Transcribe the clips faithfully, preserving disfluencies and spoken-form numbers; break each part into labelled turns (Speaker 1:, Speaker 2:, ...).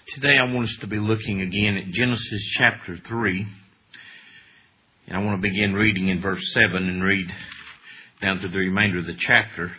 Speaker 1: Today I want us to be looking again at Genesis chapter three. And I want to begin reading in verse seven and read down to the remainder of the chapter.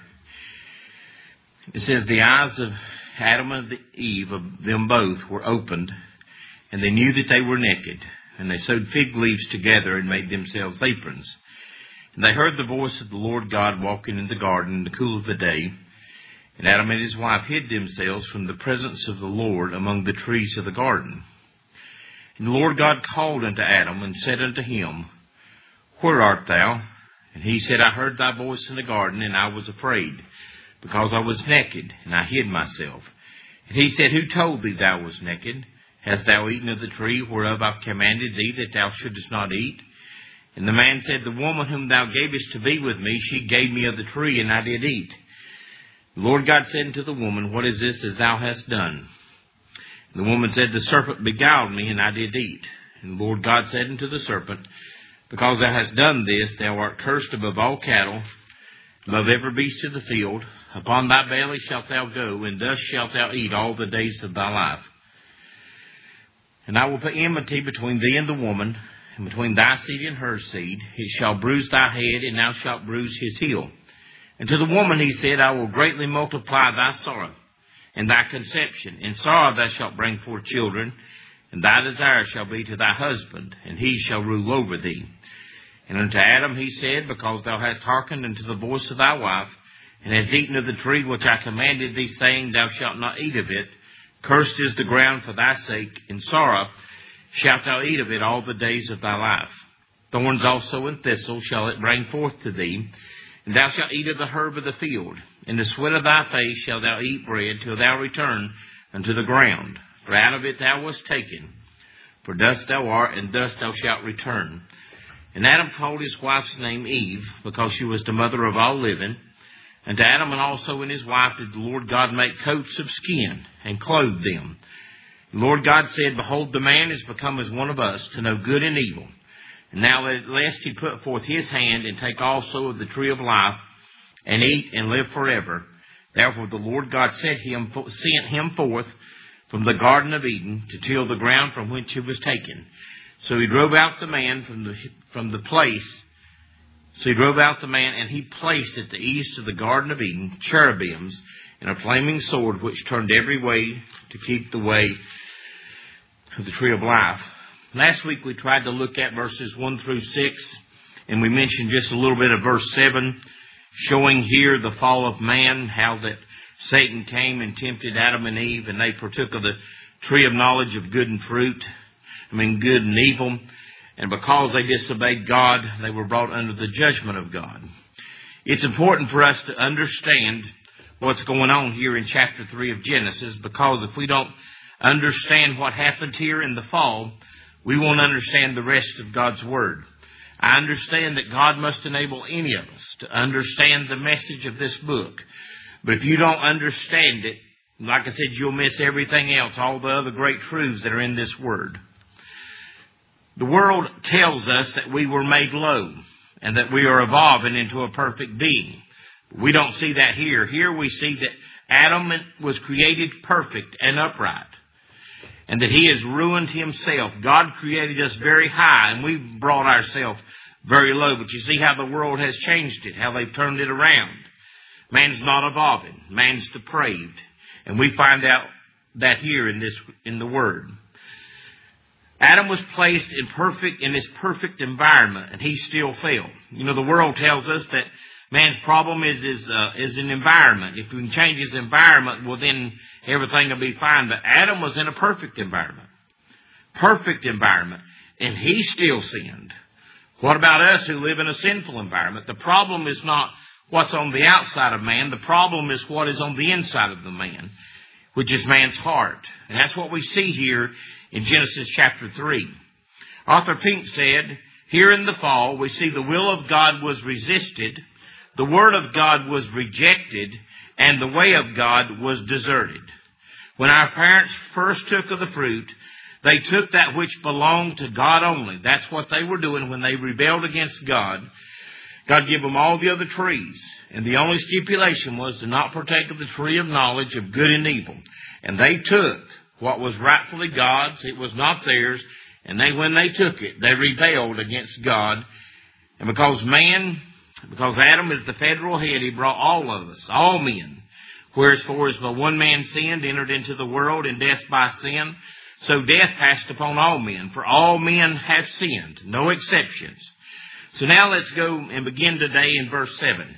Speaker 1: It says, "The eyes of Adam and Eve, of them both, were opened, and they knew that they were naked. And they sewed fig leaves together and made themselves aprons. And they heard the voice of the Lord God walking in the garden in the cool of the day. And Adam and his wife hid themselves from the presence of the Lord among the trees of the garden. And the Lord God called unto Adam and said unto him, Where art thou? And he said, I heard thy voice in the garden, and I was afraid, because I was naked, and I hid myself. And he said, Who told thee thou was naked? Hast thou eaten of the tree whereof I commanded thee that thou shouldest not eat? And the man said, The woman whom thou gavest to be with me, she gave me of the tree, and I did eat. The Lord God said unto the woman, What is this as thou hast done? And the woman said, The serpent beguiled me, and I did eat. And the Lord God said unto the serpent, Because thou hast done this, thou art cursed above all cattle, above every beast of the field. Upon thy belly shalt thou go, and thus shalt thou eat all the days of thy life. And I will put enmity between thee and the woman, and between thy seed and her seed. It shall bruise thy head, and thou shalt bruise his heel. And to the woman he said, I will greatly multiply thy sorrow and thy conception. In sorrow thou shalt bring forth children, and thy desire shall be to thy husband, and he shall rule over thee. And unto Adam he said, Because thou hast hearkened unto the voice of thy wife, and hast eaten of the tree which I commanded thee, saying, Thou shalt not eat of it. Cursed is the ground for thy sake. In sorrow shalt thou eat of it all the days of thy life. Thorns also and thistles shall it bring forth to thee. And thou shalt eat of the herb of the field. In the sweat of thy face shalt thou eat bread, till thou return unto the ground. For out of it thou wast taken. For dust thou art, and dust thou shalt return. And Adam called his wife's name Eve, because she was the mother of all living. And to Adam and also and his wife did the Lord God make coats of skin, and clothe them. The Lord God said, Behold, the man is become as one of us, to know good and evil. And now lest he put forth his hand, and take also of the tree of life, and eat and live forever. Therefore the Lord God sent him, sent him forth from the Garden of Eden, to till the ground from which he was taken. So he drove out the man from the from the place. So he drove out the man, and he placed at the east of the Garden of Eden cherubims and a flaming sword, which turned every way to keep the way of the tree of life. Last week we tried to look at verses one through six, and we mentioned just a little bit of verse seven, showing here the fall of man, how that Satan came and tempted Adam and Eve, and they partook of the tree of knowledge of good and fruit, I mean good and evil, and because they disobeyed God, they were brought under the judgment of God. It's important for us to understand what's going on here in chapter three of Genesis, because if we don't understand what happened here in the fall, we won't understand the rest of God's Word. I understand that God must enable any of us to understand the message of this book. But if you don't understand it, like I said, you'll miss everything else, all the other great truths that are in this Word. The world tells us that we were made low and that we are evolving into a perfect being. We don't see that here. Here we see that Adam was created perfect and upright, and that he has ruined himself. God created us very high, and we've brought ourselves very low. But you see how the world has changed it, how they've turned it around. Man's not evolving. Man's depraved. And we find out that here in this in the Word. Adam was placed in perfect in this perfect environment, and he still failed. You know, the world tells us that man's problem is is uh, is an environment. If we can change his environment, well, then everything will be fine. But Adam was in a perfect environment. Perfect environment. And he still sinned. What about us who live in a sinful environment? The problem is not what's on the outside of man. The problem is what is on the inside of the man, which is man's heart. And that's what we see here in Genesis chapter three. Arthur Pink said, Here in the fall, we see the will of God was resisted, the word of God was rejected, and the way of God was deserted. When our parents first took of the fruit, they took that which belonged to God only. That's what they were doing when they rebelled against God. God gave them all the other trees, and the only stipulation was to not partake of the tree of knowledge of good and evil. And they took what was rightfully God's. It was not theirs. And they, when they took it, they rebelled against God. And because man, because Adam is the federal head, he brought all of us, all men. Whereas for as by one man sinned, entered into the world, and death by sin, so death passed upon all men. For all men have sinned, no exceptions. So now let's go and begin today in verse seven.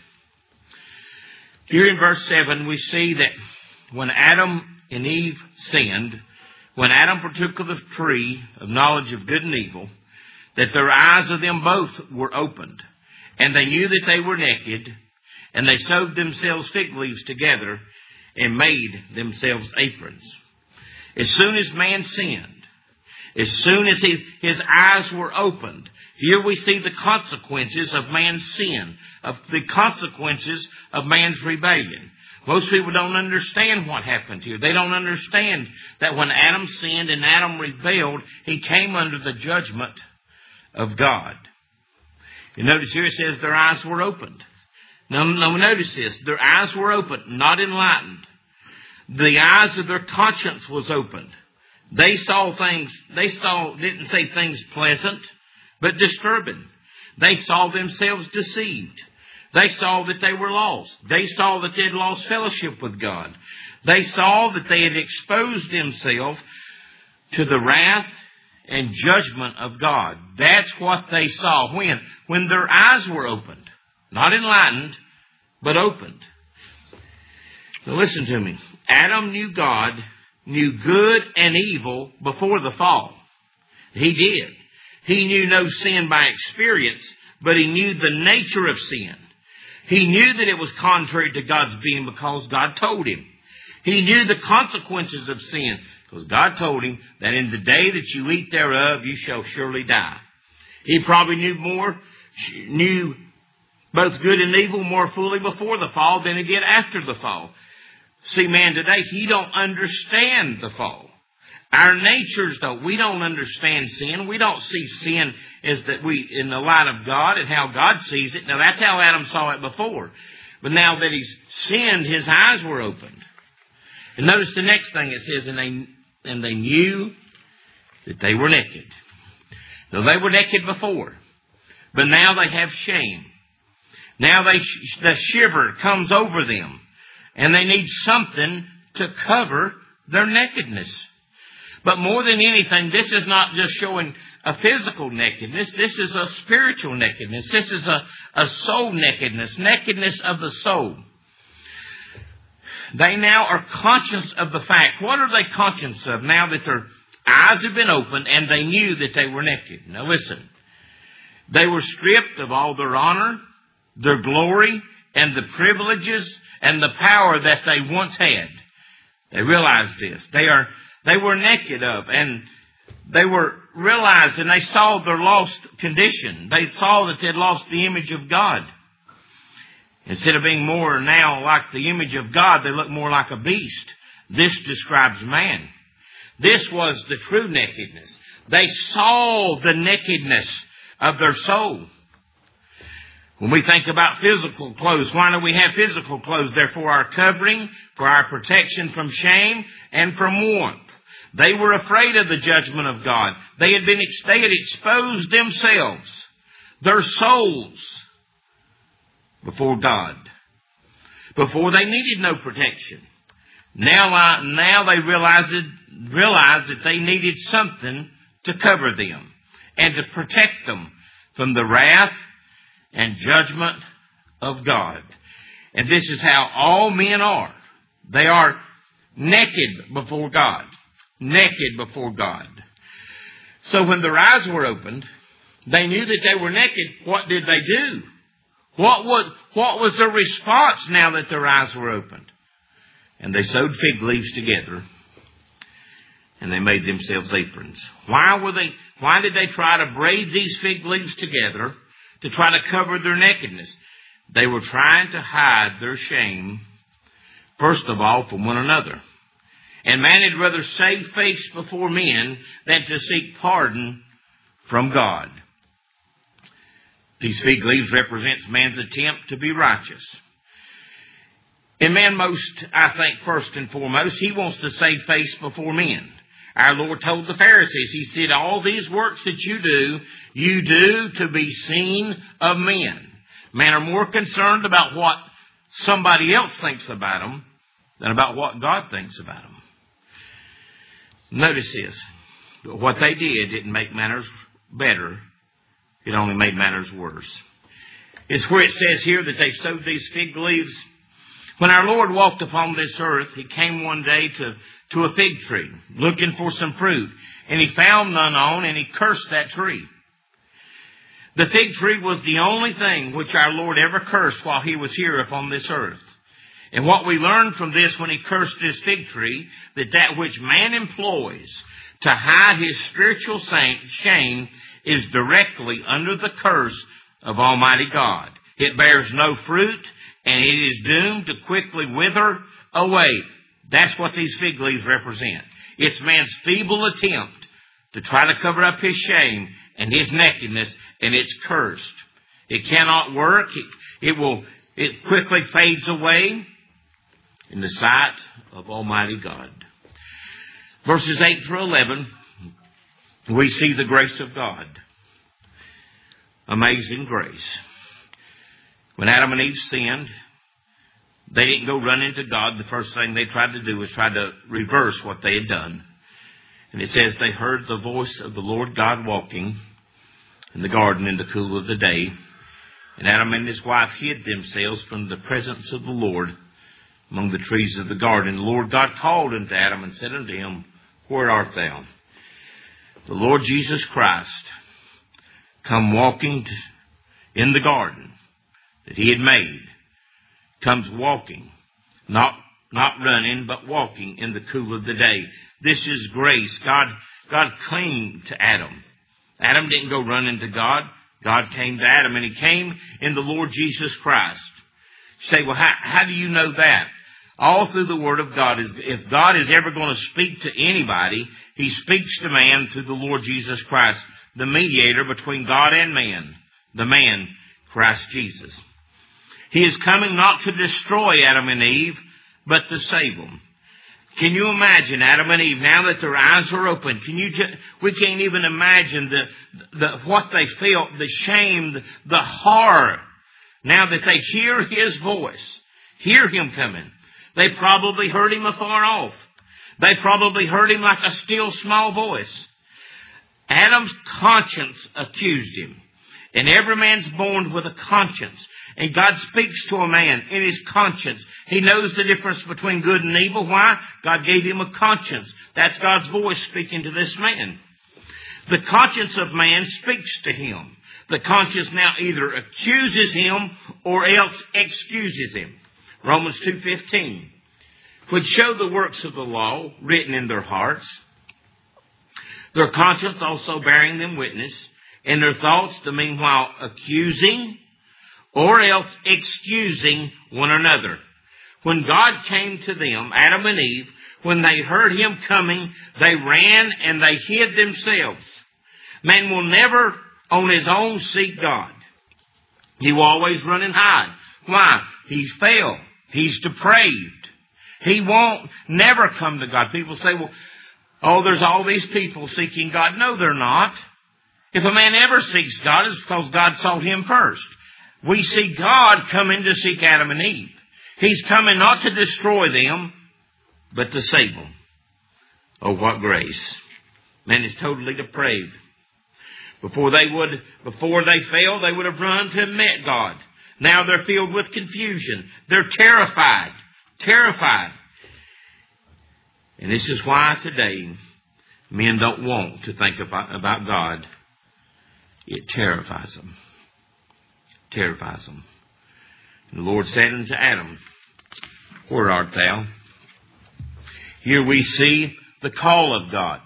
Speaker 1: Here in verse seven, we see that when Adam and Eve sinned, when Adam partook of the tree of knowledge of good and evil, that their eyes of them both were opened, and they knew that they were naked, and they sewed themselves fig leaves together and made themselves aprons. As soon as man sinned, as soon as his, his eyes were opened, here we see the consequences of man's sin, of the consequences of man's rebellion. Most people don't understand what happened here. They don't understand that when Adam sinned and Adam rebelled, he came under the judgment of God. You notice here it says their eyes were opened. Now, now notice this. Their eyes were opened, not enlightened. The eyes of their conscience was opened. They saw things, they saw, didn't say things pleasant, but disturbing. They saw themselves deceived. They saw that they were lost. They saw that they had lost fellowship with God. They saw that they had exposed themselves to the wrath and judgment of God. That's what they saw. When? When their eyes were opened. Not enlightened, but opened. Now listen to me. Adam knew God, knew good and evil before the fall. He did. He knew no sin by experience, but he knew the nature of sin. He knew that it was contrary to God's being because God told him. He knew the consequences of sin because God told him that in the day that you eat thereof, you shall surely die. He probably knew more, knew both good and evil more fully before the fall than he did after the fall. See, man, today, he don't understand the fall. Our natures, though, we don't understand sin. We don't see sin as that we in the light of God and how God sees it. Now, that's how Adam saw it before. But now that he's sinned, his eyes were opened. And notice the next thing it says, and they, and they knew that they were naked. Now, they were naked before, but now they have shame. Now they the shiver comes over them, and they need something to cover their nakedness. But more than anything, this is not just showing a physical nakedness. This is a spiritual nakedness. This is a, a soul nakedness, nakedness of the soul. They now are conscious of the fact. What are they conscious of now that their eyes have been opened and they knew that they were naked? Now listen. They were stripped of all their honor, their glory, and the privileges and the power that they once had. They realized this. They are They were naked of, and they were realized, and they saw their lost condition. They saw that they had lost the image of God. Instead of being more now like the image of God, they look more like a beast. This describes man. This was the true nakedness. They saw the nakedness of their soul. When we think about physical clothes, why do we have physical clothes? They're for our covering, for our protection from shame, and from warmth. They were afraid of the judgment of God. They had been, they had exposed themselves, their souls, before God. Before they needed no protection. Now, now they realized, realized that they needed something to cover them and to protect them from the wrath and judgment of God. And this is how all men are. They are naked before God. Naked before God. So when their eyes were opened, they knew that they were naked. What did they do? What would, what was their response now that their eyes were opened? And they sewed fig leaves together, and they made themselves aprons. Why were they, why did they try to braid these fig leaves together to try to cover their nakedness? They were trying to hide their shame, first of all, from one another. And man had rather save face before men than to seek pardon from God. These fig leaves represents man's attempt to be righteous. And man, most, I think, first and foremost, he wants to save face before men. Our Lord told the Pharisees, He said, all these works that you do, you do to be seen of men. Men are more concerned about what somebody else thinks about them than about what God thinks about them. Notice this. What they did didn't make matters better. It only made matters worse. It's where it says here that they sowed these fig leaves. When our Lord walked upon this earth, He came one day to, to a fig tree, looking for some fruit. And He found none on, and He cursed that tree. The fig tree was the only thing which our Lord ever cursed while He was here upon this earth. And what we learned from this when He cursed this fig tree, that that which man employs to hide his spiritual shame is directly under the curse of Almighty God. It bears no fruit, and it is doomed to quickly wither away. That's what these fig leaves represent. It's man's feeble attempt to try to cover up his shame and his nakedness, and it's cursed. It cannot work. It, it will. It quickly fades away in the sight of Almighty God. Verses eight through eleven, we see the grace of God. Amazing grace. When Adam and Eve sinned, they didn't go running to God. The first thing they tried to do was try to reverse what they had done. And it says they heard the voice of the Lord God walking in the garden in the cool of the day. And Adam and his wife hid themselves from the presence of the Lord among the trees of the garden. The Lord God called unto Adam and said unto him, Where art thou? The Lord Jesus Christ come walking in the garden that He had made, comes walking, not not running, but walking in the cool of the day. This is grace. God, God came to Adam. Adam didn't go running to God. God came to Adam, and He came in the Lord Jesus Christ. You say, well, how, how do you know that? All through the Word of God. Is if God is ever going to speak to anybody, He speaks to man through the Lord Jesus Christ, the mediator between God and man, the man, Christ Jesus. He is coming not to destroy Adam and Eve, but to save them. Can you imagine Adam and Eve, now that their eyes are open? Can you? Just, we can't even imagine the, the what they felt, the shame, the, the horror. Now that they hear His voice, hear Him coming. They probably heard Him afar off. They probably heard Him like a still small voice. Adam's conscience accused him. And every man's born with a conscience. And God speaks to a man in his conscience. He knows the difference between good and evil. Why? God gave him a conscience. That's God's voice speaking to this man. The conscience of man speaks to him. The conscience now either accuses him or else excuses him. Romans two fifteen. Which show the works of the law written in their hearts, their conscience also bearing them witness, and their thoughts the meanwhile accusing or else excusing one another. When God came to them, Adam and Eve, when they heard Him coming, they ran and they hid themselves. Man will never on his own seek God. He will always run and hide. Why? He's failed. He's depraved. He won't never come to God. People say, well, oh, there's all these people seeking God. No, they're not. If a man ever seeks God, it's because God sought him first. We see God coming to seek Adam and Eve. He's coming not to destroy them, but to save them. Oh, what grace. Man is totally depraved. Before they would, before they failed, they would have run to have met God. Now they're filled with confusion. They're terrified. Terrified. And this is why today men don't want to think about, about God. It terrifies them. Terrifies them. And the Lord said unto Adam, Where art thou? Here we see the call of God.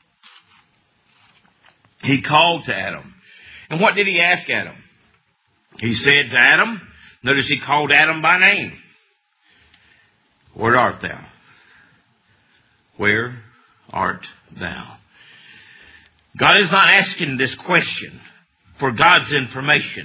Speaker 1: He called to Adam. And what did He ask Adam? He said to Adam, notice He called Adam by name. Where art thou? Where art thou? God is not asking this question for God's information.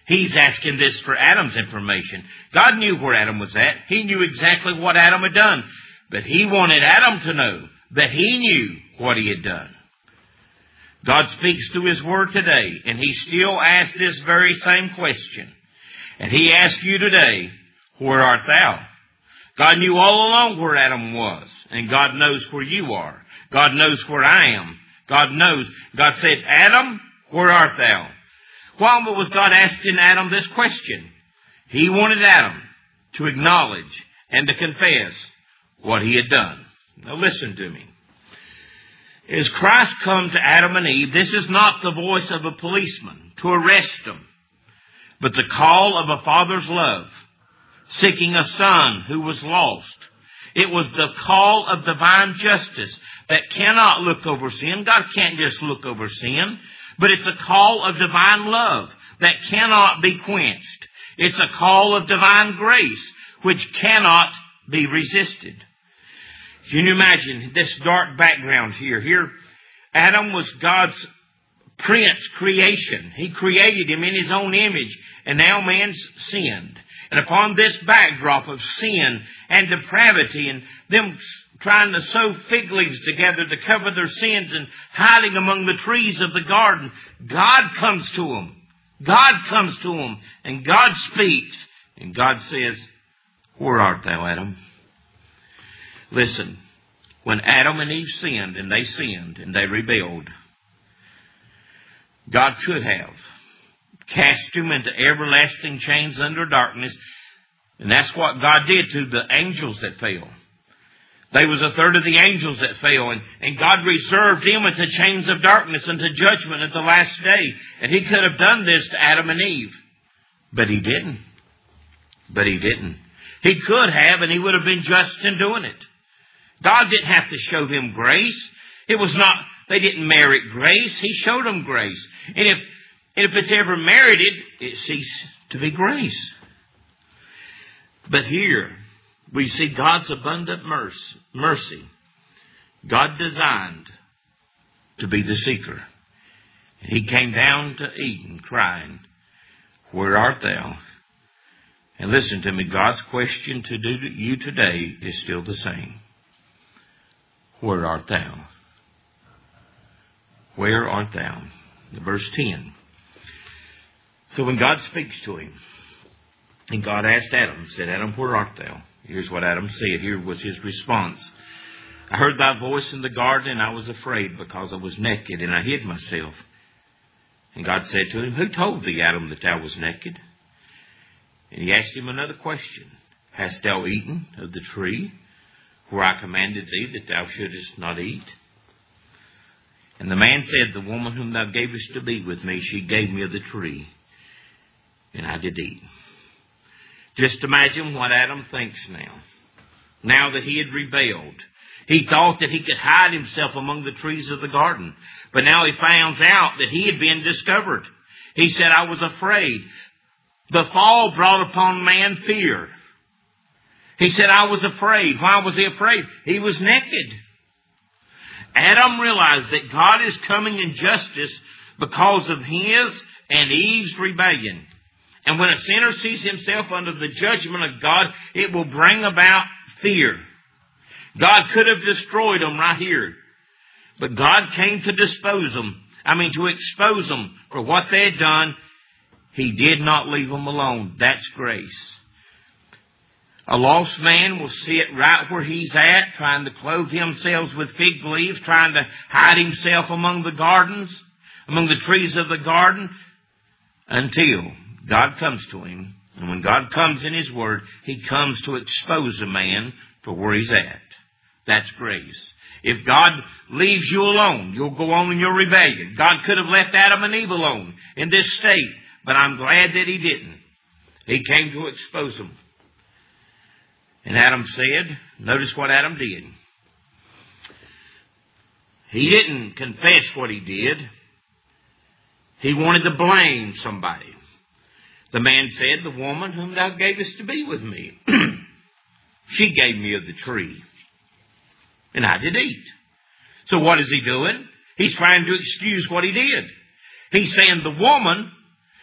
Speaker 1: He's asking this for Adam's information. God knew where Adam was at. He knew exactly what Adam had done. But he wanted Adam to know that he knew what he had done. God speaks through His Word today, and He still asks this very same question. And He asks you today, where art thou? God knew all along where Adam was, and God knows where you are. God knows where I am. God knows. God said, Adam, where art thou? Why was God asking Adam this question? He wanted Adam to acknowledge and to confess what he had done. Now listen to me. As Christ come to Adam and Eve, this is not the voice of a policeman to arrest them, but the call of a father's love, seeking a son who was lost. It was the call of divine justice that cannot look over sin. God can't just look over sin, but it's a call of divine love that cannot be quenched. It's a call of divine grace which cannot be resisted. Can you imagine this dark background here? Here, Adam was God's prince creation. He created him in His own image, and now man's sinned. And upon this backdrop of sin and depravity and them trying to sew fig leaves together to cover their sins and hiding among the trees of the garden, God comes to them. God comes to them, and God speaks, and God says, where art thou, Adam? Listen, when Adam and Eve sinned, and they sinned, and they rebelled, God could have cast them into everlasting chains under darkness, and that's what God did to the angels that fell. They was a third of the angels that fell, and, and God reserved them into chains of darkness, into judgment at the last day. And He could have done this to Adam and Eve, but He didn't. But He didn't. He could have, and He would have been just in doing it. God didn't have to show them grace. It was not, they didn't merit grace. He showed them grace. And if, and if it's ever merited, it ceased to be grace. But here, we see God's abundant mercy. God designed to be the seeker. And He came down to Eden crying, where art thou? And listen to me, God's question to you today is still the same. Where art thou? Where art thou? Verse ten. So when God speaks to him, and God asked Adam, said, Adam, where art thou? Here's what Adam said. Here was his response. I heard thy voice in the garden, and I was afraid because I was naked, and I hid myself. And God said to him, who told thee, Adam, that thou was naked? And He asked him another question. Hast thou eaten of the tree where I commanded thee that thou shouldest not eat? And the man said, the woman whom thou gavest to be with me, she gave me of the tree, and I did eat. Just imagine what Adam thinks now. Now that he had rebelled. He thought that he could hide himself among the trees of the garden. But now he finds out that he had been discovered. He said, I was afraid. The fall brought upon man fear. He said, I was afraid. Why was he afraid? He was naked. Adam realized that God is coming in justice because of his and Eve's rebellion. And when a sinner sees himself under the judgment of God, it will bring about fear. God could have destroyed them right here. But God came to dispose them. I mean, to expose them for what they had done. He did not leave them alone. That's grace. A lost man will sit right where he's at, trying to clothe himself with fig leaves, trying to hide himself among the gardens, among the trees of the garden, until God comes to him. And when God comes in His Word, He comes to expose a man for where he's at. That's grace. If God leaves you alone, you'll go on in your rebellion. God could have left Adam and Eve alone in this state, but I'm glad that He didn't. He came to expose them. And Adam said, notice what Adam did. He didn't confess what he did. He wanted to blame somebody. The man said, the woman whom thou gavest to be with me, she gave me of the tree, and I did eat. So what is he doing? He's trying to excuse what he did. He's saying the woman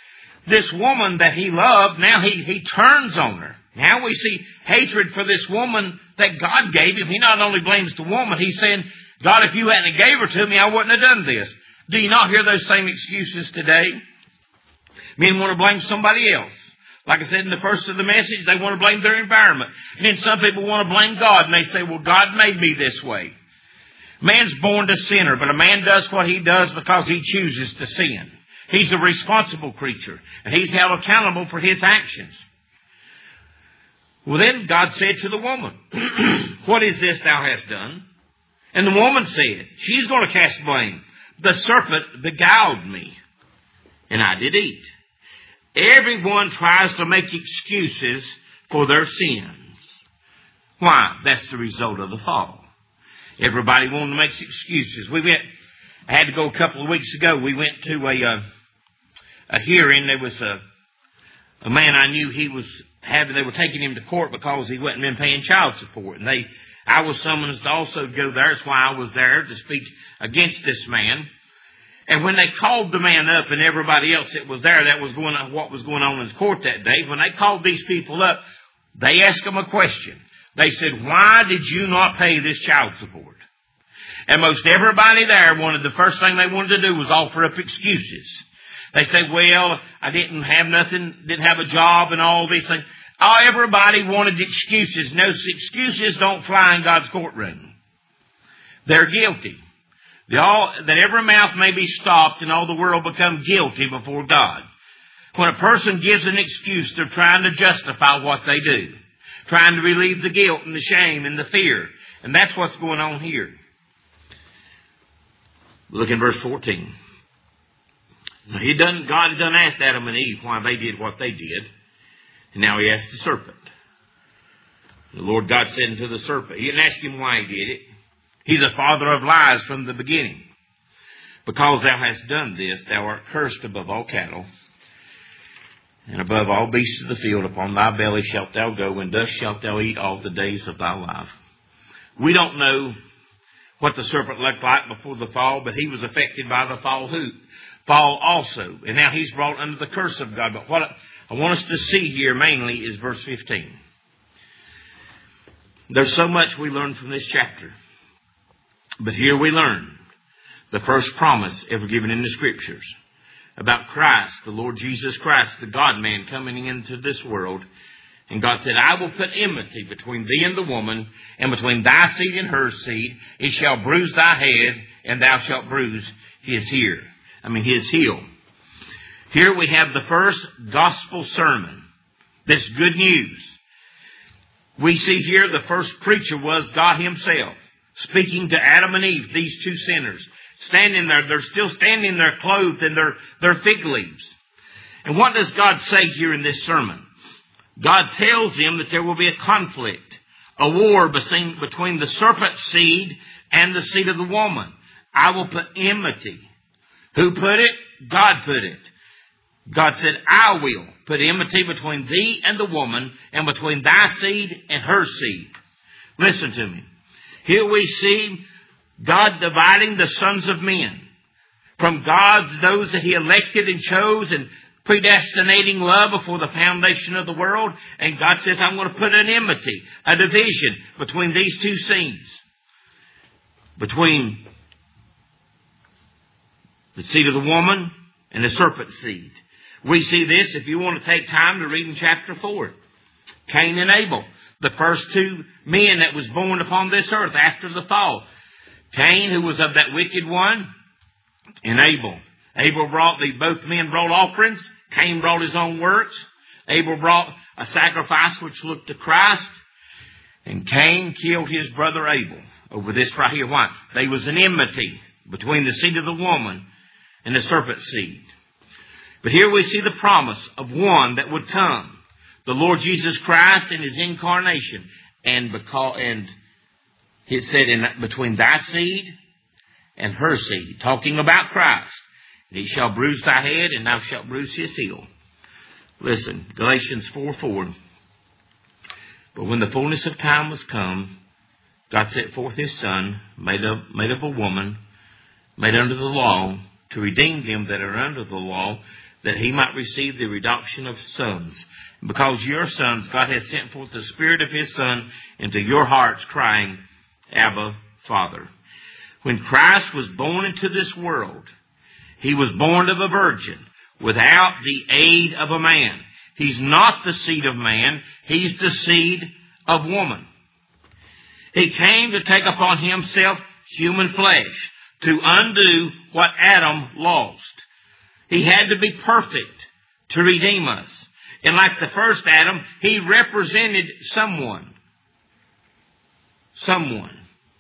Speaker 1: this woman that he loved, now he, he turns on her. Now we see hatred for this woman that God gave him. He not only blames the woman, he's saying, God, if you hadn't gave her to me, I wouldn't have done this. Do you not hear those same excuses today? Men want to blame somebody else. Like I said in the first of the message, they want to blame their environment. And then some people want to blame God, and they say, well, God made me this way. Man's born a sinner, but a man does what he does because he chooses to sin. He's a responsible creature, and he's held accountable for his actions. Well, then God said to the woman, what is this thou hast done? And the woman said, she's going to cast blame. The serpent beguiled me, and I did eat. Everyone tries to make excuses for their sins. Why? That's the result of the fall. Everybody wanted to make excuses. We went, I had to go a couple of weeks ago. We went to a, uh, a hearing. There was a, a man I knew, he was having, they were taking him to court because he wasn't been paying child support. And they, I was summoned to also go there. That's why I was there, to speak against this man. And when they called the man up and everybody else that was there, that was going on, what was going on in the court that day, when they called these people up, they asked them a question. They said, why did you not pay this child support? And most everybody there wanted, the first thing they wanted to do was offer up excuses. They said, well, I didn't have nothing, didn't have a job and all these things. Oh, everybody wanted excuses. No, excuses don't fly in God's courtroom. They're guilty. They all, that every mouth may be stopped and all the world become guilty before God. When a person gives an excuse, they're trying to justify what they do. Trying to relieve the guilt and the shame and the fear. And that's what's going on here. Look in verse fourteen. Now he done, God had done asked Adam and Eve why they did what they did. And now he asked the serpent. The Lord God said unto the serpent, he didn't ask him why he did it. He's a father of lies from the beginning. Because thou hast done this, thou art cursed above all cattle, and above all beasts of the field. Upon thy belly shalt thou go, and dust shalt thou eat all the days of thy life. We don't know what the serpent looked like before the fall, but he was affected by the fall, who, fall also. And now he's brought under the curse of God. But what I want us to see here mainly is verse fifteen. There's so much we learn from this chapter. But here we learn the first promise ever given in the Scriptures about Christ, the Lord Jesus Christ, the God-man coming into this world. And God said, I will put enmity between thee and the woman, and between thy seed and her seed. It shall bruise thy head, and thou shalt bruise his heel. I mean, his heel. Here we have the first gospel sermon. This good news. We see here the first preacher was God himself, speaking to Adam and Eve, these two sinners, standing there. They're still standing there clothed in their, their fig leaves. And what does God say here in this sermon? God tells them that there will be a conflict, a war between, between the serpent's seed and the seed of the woman. I will put enmity. Who put it? God put it. God said, I will put enmity between thee and the woman, and between thy seed and her seed. Listen to me. Here we see God dividing the sons of men from God's, those that he elected and chose and predestinating love before the foundation of the world. And God says, I'm going to put an enmity, a division between these two seeds. Between the seed of the woman and the serpent's seed. We see this, if you want to take time to read in chapter four. Cain and Abel, the first two men that was born upon this earth after the fall. Cain, who was of that wicked one, and Abel. Abel brought, the both men brought offerings. Cain brought his own works. Abel brought a sacrifice which looked to Christ. And Cain killed his brother Abel over this right here. Why? There was an enmity between the seed of the woman and the serpent's seed. But here we see the promise of one that would come. The Lord Jesus Christ in his incarnation. And because, and it said in between thy seed and her seed. Talking about Christ. And he shall bruise thy head, and thou shalt bruise his heel. Listen, Galatians four four. But when the fullness of time was come, God sent forth his Son, made of, made of a woman, made under the law, to redeem them that are under the law, that he might receive the adoption of sons. Because your sons, God has sent forth the Spirit of His Son into your hearts, crying, Abba, Father. When Christ was born into this world, He was born of a virgin, without the aid of a man. He's not the seed of man. He's the seed of woman. He came to take upon Himself human flesh, to undo what Adam lost. He had to be perfect to redeem us. And like the first Adam, He represented someone. Someone.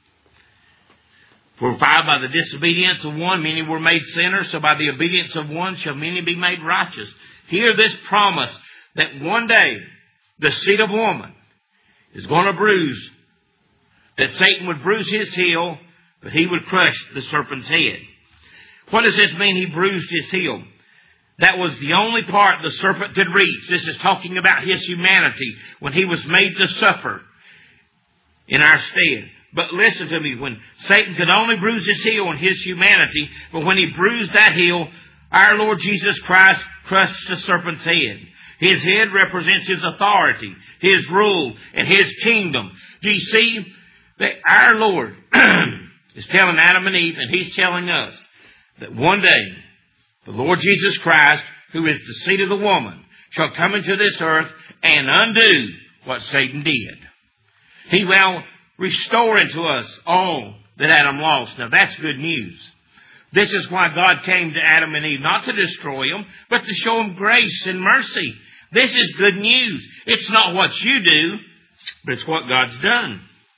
Speaker 1: For five, by the disobedience of one, many were made sinners, so by the obedience of one shall many be made righteous. Hear this promise that one day the seed of woman is going to bruise, that Satan would bruise his heel, but he would crush the serpent's head. What does this mean, he bruised his heel? That was the only part the serpent could reach. This is talking about his humanity when he was made to suffer in our stead. But listen to me, when Satan could only bruise his heel in his humanity, but when he bruised that heel, our Lord Jesus Christ crushed the serpent's head. His head represents His authority, His rule, and His kingdom. Do you see that our Lord is telling Adam and Eve, and He's telling us, that one day the Lord Jesus Christ, who is the seed of the woman, shall come into this earth and undo what Satan did. He will restore unto us all that Adam lost. Now that's good news. This is why God came to Adam and Eve, not to destroy them, but to show them grace and mercy. This is good news. It's not what you do, but it's what God's done.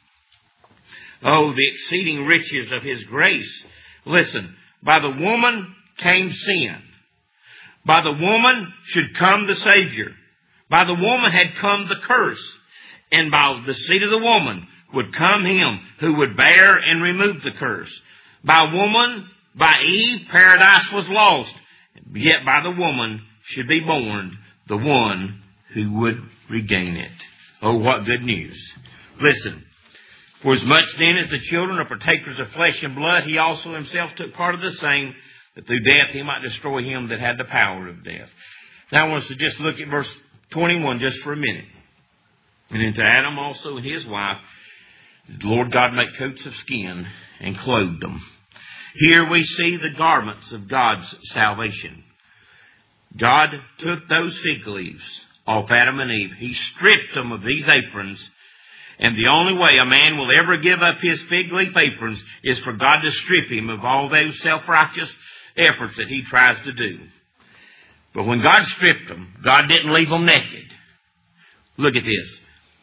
Speaker 1: Oh, the exceeding riches of His grace. Listen, by the woman came sin. By the woman should come the Savior. By the woman had come the curse. And by the seed of the woman would come Him who would bear and remove the curse. By woman, by Eve, paradise was lost. Yet by the woman should be born the one who would regain it. Oh, what good news. Listen, for as much then as the children are partakers of flesh and blood, He also Himself took part of the same, that through death He might destroy him that had the power of death. Now I want us to just look at verse twenty-one just for a minute. And into Adam also and his wife, did the Lord God make coats of skin and clothed them. Here we see the garments of God's salvation. God took those fig leaves off Adam and Eve. He stripped them of these aprons. And the only way a man will ever give up his fig leaf aprons is for God to strip him of all those self-righteous efforts that he tries to do. But when God stripped them, God didn't leave them naked. Look at this.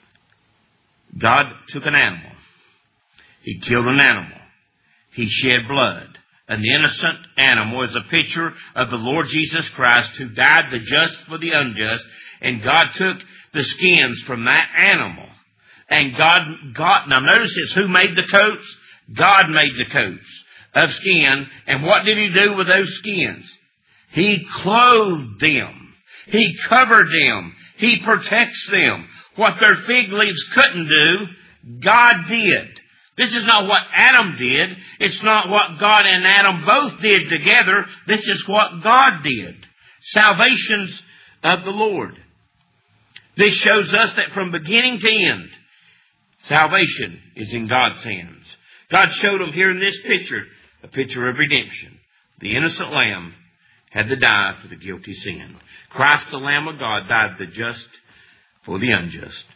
Speaker 1: God took an animal. He killed an animal. He shed blood. An innocent animal is a picture of the Lord Jesus Christ, who died the just for the unjust. And God took the skins from that animal. And God, God, now notice this, who made the coats? God made the coats of skin. And what did He do with those skins? He clothed them. He covered them. He protects them. What their fig leaves couldn't do, God did. This is not what Adam did. It's not what God and Adam both did together. This is what God did. Salvation's of the Lord. This shows us that from beginning to end, salvation is in God's hands. God showed them here in this picture, a picture of redemption. The innocent lamb had to die for the guilty sin. Christ, the Lamb of God, died the just for the unjust.